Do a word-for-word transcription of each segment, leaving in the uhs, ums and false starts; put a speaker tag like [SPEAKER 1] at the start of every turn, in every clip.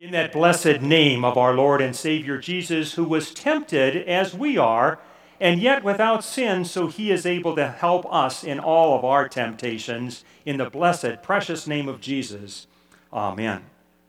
[SPEAKER 1] In that blessed name of our Lord and Savior Jesus, who was tempted as we are, and yet without sin, so he is able to help us in all of our temptations, in the blessed, precious name of Jesus. Amen.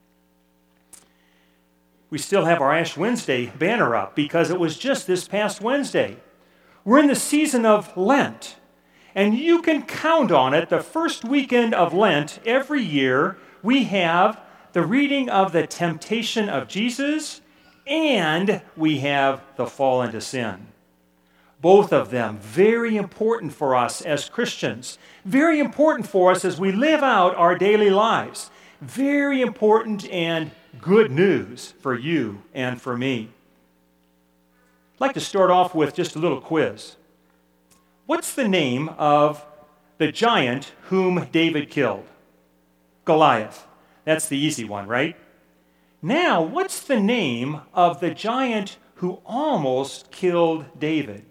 [SPEAKER 1] We still have our Ash Wednesday banner up because it was just this past Wednesday. We're in the season of Lent, and you can count on it. The first weekend of Lent every year, we have the reading of the temptation of Jesus, and we have the fall into sin. Both of them very important for us as Christians, very important for us as we live out our daily lives, very important and good news for you and for me. I'd like to start off with just a little quiz. What's the name of the giant whom David killed? Goliath. That's the easy one, right? Now, what's the name of the giant who almost killed David?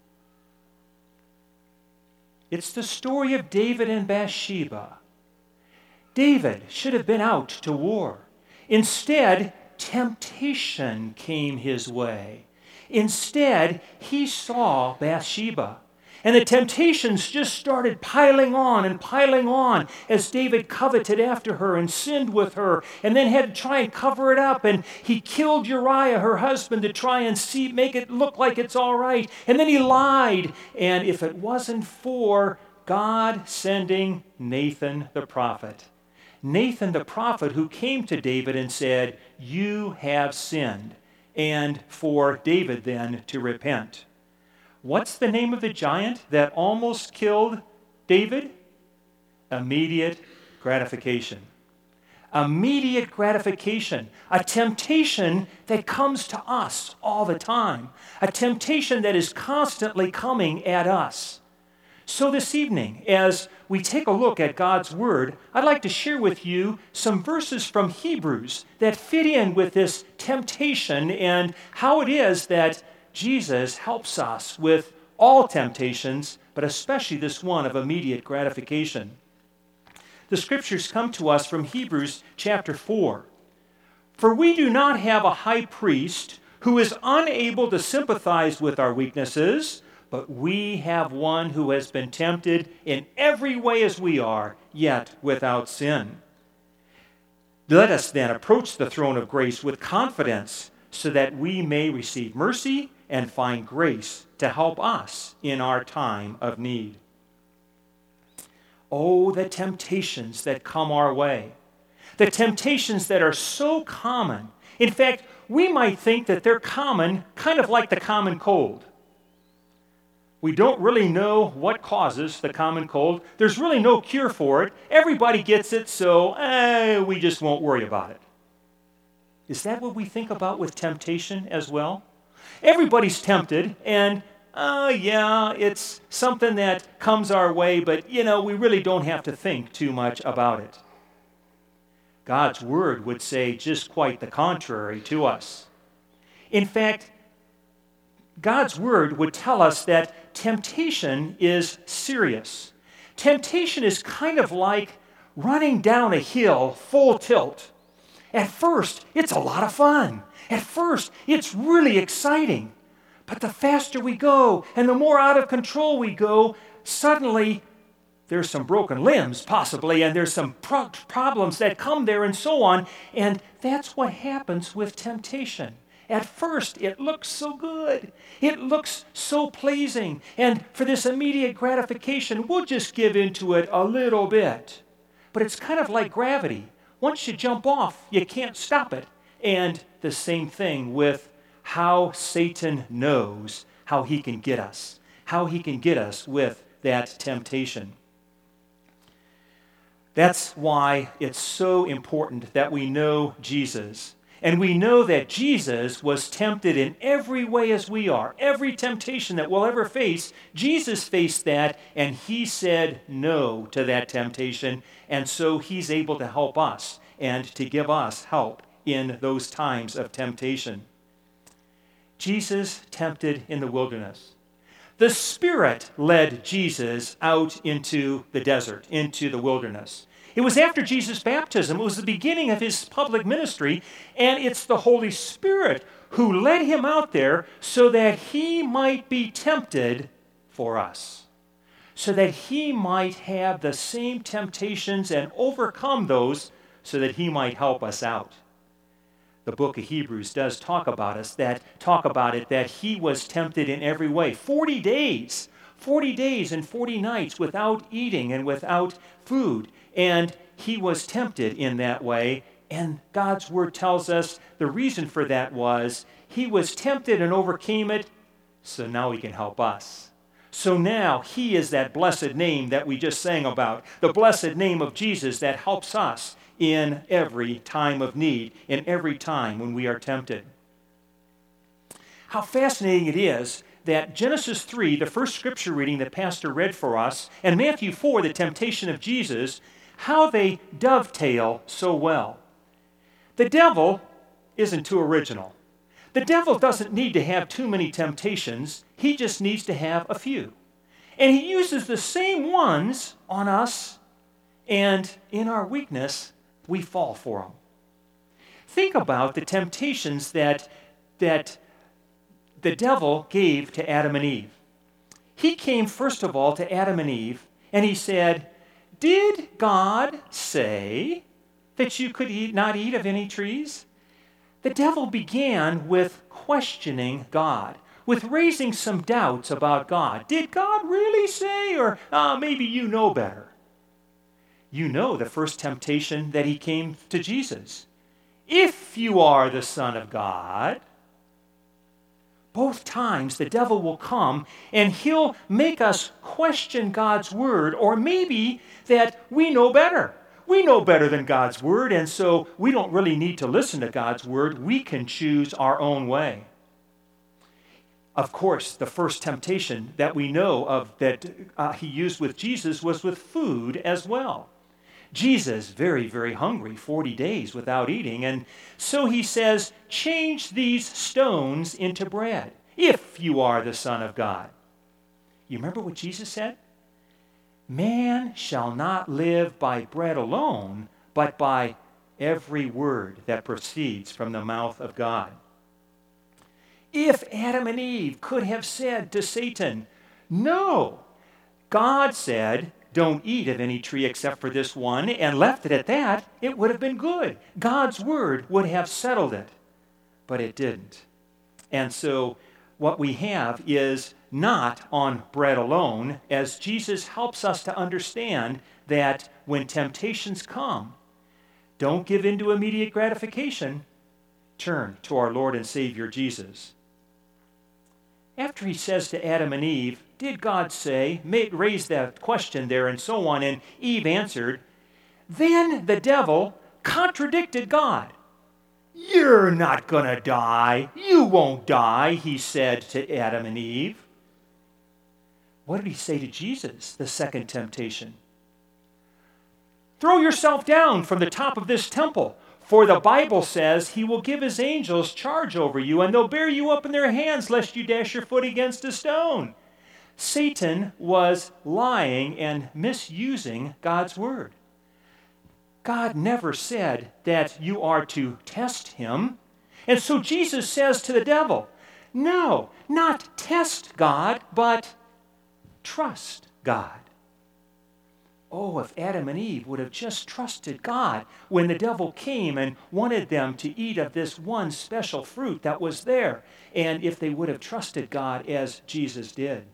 [SPEAKER 1] It's the story of David and Bathsheba. David should have been out to war. Instead, temptation came his way. Instead, he saw Bathsheba. And the temptations just started piling on and piling on as David coveted after her and sinned with her and then had to try and cover it up. And he killed Uriah, her husband, to try and see, make it look like it's all right. And then he lied. And if it wasn't for God sending Nathan the prophet, Nathan the prophet who came to David and said, "You have sinned," and for David then to repent. What's the name of the giant that almost killed David? Immediate gratification. Immediate gratification. A temptation that comes to us all the time. A temptation that is constantly coming at us. So this evening, as we take a look at God's Word, I'd like to share with you some verses from Hebrews that fit in with this temptation and how it is that Jesus helps us with all temptations, but especially this one of immediate gratification. The scriptures come to us from Hebrews chapter four. For we do not have a high priest who is unable to sympathize with our weaknesses, but we have one who has been tempted in every way as we are, yet without sin. Let us then approach the throne of grace with confidence, so that we may receive mercy and find grace to help us in our time of need. Oh, the temptations that come our way. The temptations that are so common. In fact, we might think that they're common, kind of like the common cold. We don't really know what causes the common cold. There's really no cure for it. Everybody gets it, so eh, we just won't worry about it. Is that what we think about with temptation as well? Everybody's tempted, and, uh, yeah, it's something that comes our way, but, you know, we really don't have to think too much about it. God's Word would say just quite the contrary to us. In fact, God's Word would tell us that temptation is serious. Temptation is kind of like running down a hill full tilt. At first, it's a lot of fun. At first, it's really exciting. But the faster we go and the more out of control we go, suddenly there's some broken limbs possibly, and there's some pro- problems that come there and so on. And that's what happens with temptation. At first, it looks so good. It looks so pleasing. And for this immediate gratification, we'll just give into it a little bit. But it's kind of like gravity. Once you jump off, you can't stop it. And the same thing with how Satan knows how he can get us, how he can get us with that temptation. That's why it's so important that we know Jesus. And we know that Jesus was tempted in every way as we are. Every temptation that we'll ever face, Jesus faced that, and he said no to that temptation. And so he's able to help us and to give us help in those times of temptation. Jesus tempted in the wilderness. The Spirit led Jesus out into the desert, into the wilderness. It was after Jesus' baptism. It was the beginning of his public ministry, and it's the Holy Spirit who led him out there so that he might be tempted for us, so that he might have the same temptations and overcome those so that he might help us out. The book of Hebrews does talk about us, that talk about it, that he was tempted in every way. forty days, forty days and forty nights without eating and without food. And he was tempted in that way. And God's word tells us the reason for that was he was tempted and overcame it, so now he can help us. So now he is that blessed name that we just sang about, the blessed name of Jesus that helps us in every time of need, in every time when we are tempted. How fascinating it is that Genesis three, the first scripture reading that Pastor read for us, and Matthew four, the temptation of Jesus, how they dovetail so well. The devil isn't too original. The devil doesn't need to have too many temptations. He just needs to have a few. And he uses the same ones on us, and in our weakness, we fall for them. Think about the temptations that, that the devil gave to Adam and Eve. He came, first of all, to Adam and Eve, and he said, "Did God say that you could eat, not eat of any trees?" The devil began with questioning God, with raising some doubts about God. Did God really say, or uh, maybe you know better? You know the first temptation that he came to Jesus. If you are the Son of God. Both times the devil will come and he'll make us question God's word, or maybe that we know better. We know better than God's word, and so we don't really need to listen to God's word. We can choose our own way. Of course, the first temptation that we know of that uh, he used with Jesus was with food as well. Jesus, very, very hungry, forty days without eating, and so he says, "Change these stones into bread, if you are the Son of God." You remember what Jesus said? "Man shall not live by bread alone, but by every word that proceeds from the mouth of God." If Adam and Eve could have said to Satan, "No, God said, don't eat of any tree except for this one," and left it at that, it would have been good. God's word would have settled it, but it didn't. And so what we have is not on bread alone, as Jesus helps us to understand that when temptations come, don't give in to immediate gratification. Turn to our Lord and Savior Jesus. After he says to Adam and Eve, "Did God say?" raise that question there and so on, and Eve answered, then the devil contradicted God. "You're not going to die. You won't die," he said to Adam and Eve. What did he say to Jesus, the second temptation? "Throw yourself down from the top of this temple, for the Bible says he will give his angels charge over you, and they'll bear you up in their hands, lest you dash your foot against a stone." Satan was lying and misusing God's word. God never said that you are to test him. And so Jesus says to the devil, no, not test God, but trust God. Oh, if Adam and Eve would have just trusted God when the devil came and wanted them to eat of this one special fruit that was there, and if they would have trusted God as Jesus did.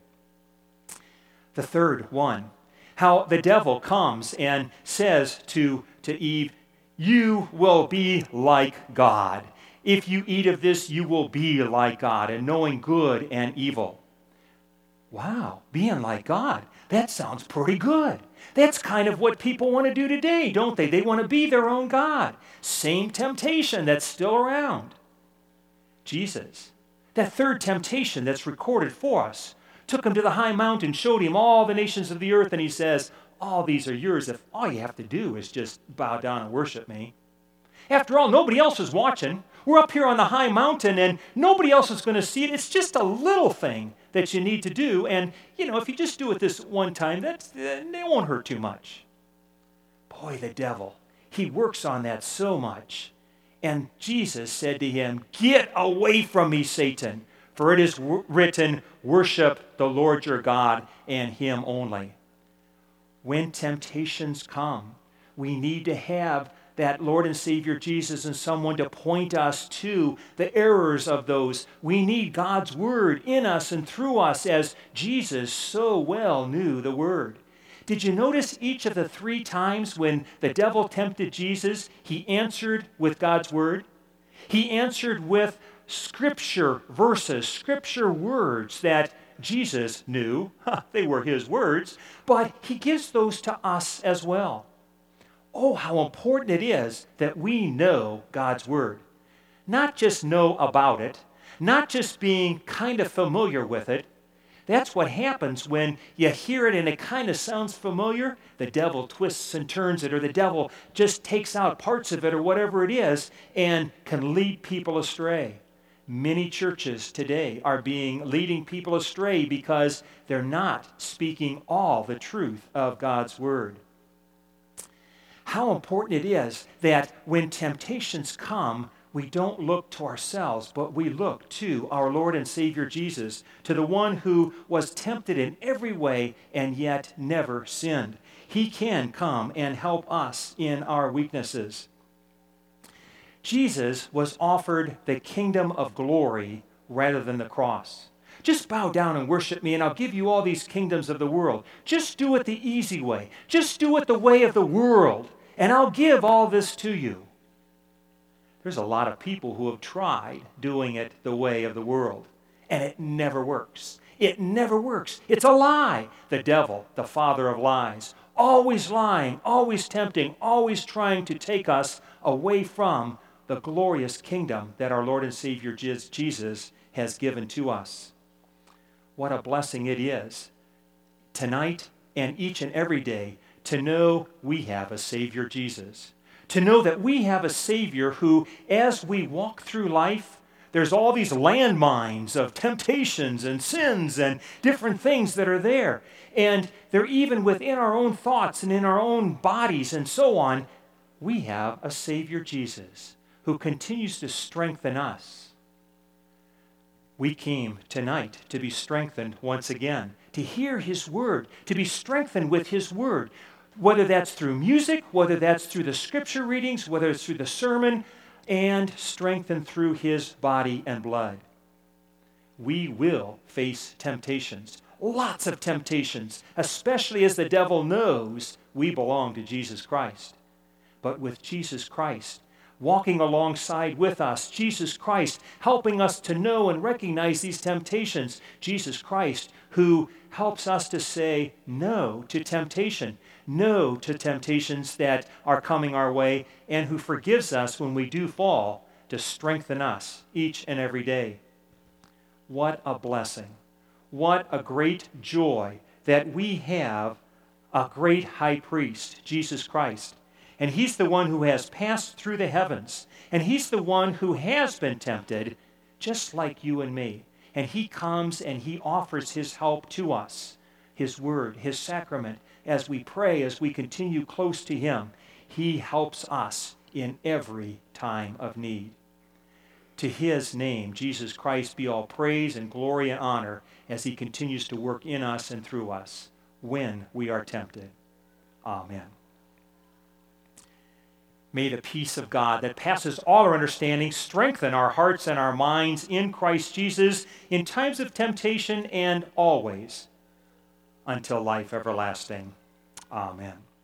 [SPEAKER 1] The third one, how the devil comes and says to, to Eve, "You will be like God. If you eat of this, you will be like God, and knowing good and evil." Wow, being like God, that sounds pretty good. That's kind of what people want to do today, don't they? They want to be their own God. Same temptation that's still around. Jesus, that third temptation that's recorded for us, took him to the high mountain, showed him all the nations of the earth, and he says, "All these are yours if all you have to do is just bow down and worship me." After all, nobody else is watching. We're up here on the high mountain, and nobody else is going to see it. It's just a little thing that you need to do, and, you know, if you just do it this one time, that's, uh, it won't hurt too much. Boy, the devil, he works on that so much. And Jesus said to him, "Get away from me, Satan, for it is w- written, worship the Lord your God and him only." When temptations come, we need to have that Lord and Savior Jesus and someone to point us to the errors of those. We need God's word in us and through us, as Jesus so well knew the word. Did you notice each of the three times when the devil tempted Jesus, he answered with God's word? He answered with scripture verses, scripture words that Jesus knew. They were his words, but he gives those to us as well. Oh, how important it is that we know God's word. Not just know about it, not just being kind of familiar with it. That's what happens when you hear it and it kind of sounds familiar. The devil twists and turns it, or the devil just takes out parts of it, or whatever it is, and can lead people astray. Many churches today are being leading people astray because they're not speaking all the truth of God's word. How important it is that when temptations come, we don't look to ourselves, but we look to our Lord and Savior Jesus, to the one who was tempted in every way and yet never sinned. He can come and help us in our weaknesses. Jesus was offered the kingdom of glory rather than the cross. Just bow down and worship me, and I'll give you all these kingdoms of the world. Just do it the easy way. Just do it the way of the world, and I'll give all this to you. There's a lot of people who have tried doing it the way of the world, and it never works. It never works. It's a lie. The devil, the father of lies, always lying, always tempting, always trying to take us away from the glorious kingdom that our Lord and Savior Jesus has given to us. What a blessing it is tonight and each and every day to know we have a Savior Jesus. To know that we have a Savior who, as we walk through life, there's all these landmines of temptations and sins and different things that are there. And they're even within our own thoughts and in our own bodies and so on. We have a Savior Jesus who continues to strengthen us. We came tonight to be strengthened once again, to hear his word, to be strengthened with his word. Whether that's through music, whether that's through the scripture readings, whether it's through the sermon, and strengthened through his body and blood. We will face temptations, lots of temptations, especially as the devil knows we belong to Jesus Christ. But with Jesus Christ walking alongside with us, Jesus Christ helping us to know and recognize these temptations, Jesus Christ who helps us to say no to temptation, no to temptations that are coming our way, and who forgives us when we do fall to strengthen us each and every day. What a blessing. What a great joy that we have a great high priest, Jesus Christ. And he's the one who has passed through the heavens. And he's the one who has been tempted, just like you and me. And he comes and he offers his help to us, his word, his sacrament. As we pray, as we continue close to him, he helps us in every time of need. To his name, Jesus Christ, be all praise and glory and honor as he continues to work in us and through us when we are tempted. Amen. May the peace of God that passes all our understanding strengthen our hearts and our minds in Christ Jesus in times of temptation and always until life everlasting. Amen.